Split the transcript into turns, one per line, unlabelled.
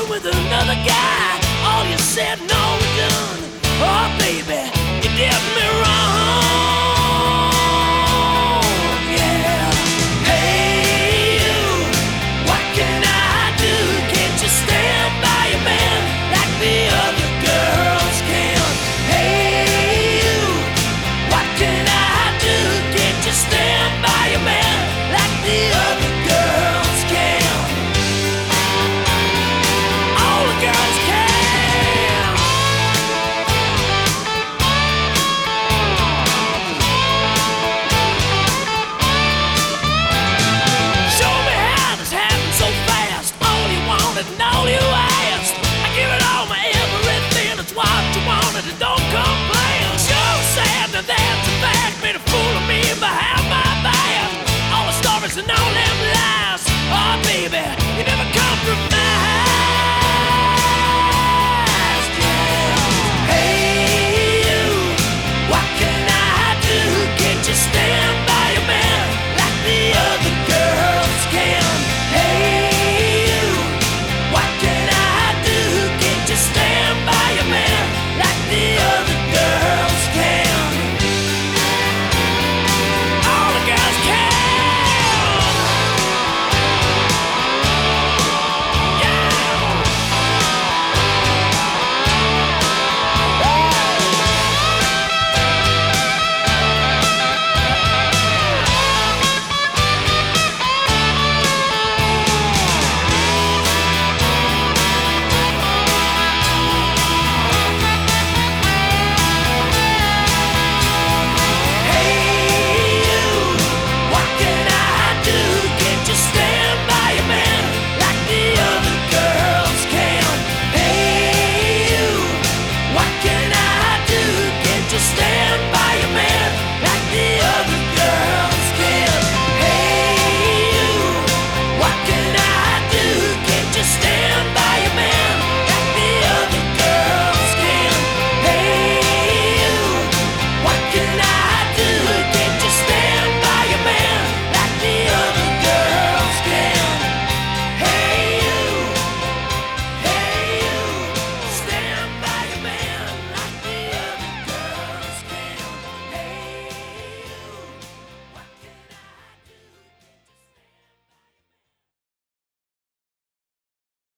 sleeping with another guy. All you said, no, we're done. Oh, baby, you did me wrong. Yeah. Hey, you, what can I do? Can't you stand by your man like the other girls can? Hey, you, what can I do? Can't you stand by your man like the other girls can? All the girls can. Show me how this happened so fast. All you wanted and all you asked. I give it all my everything. It's what you wanted and don't complain. Sure sad that that's a fact. Made a fool of me behind my back. All the stories and all them lies. Oh, baby.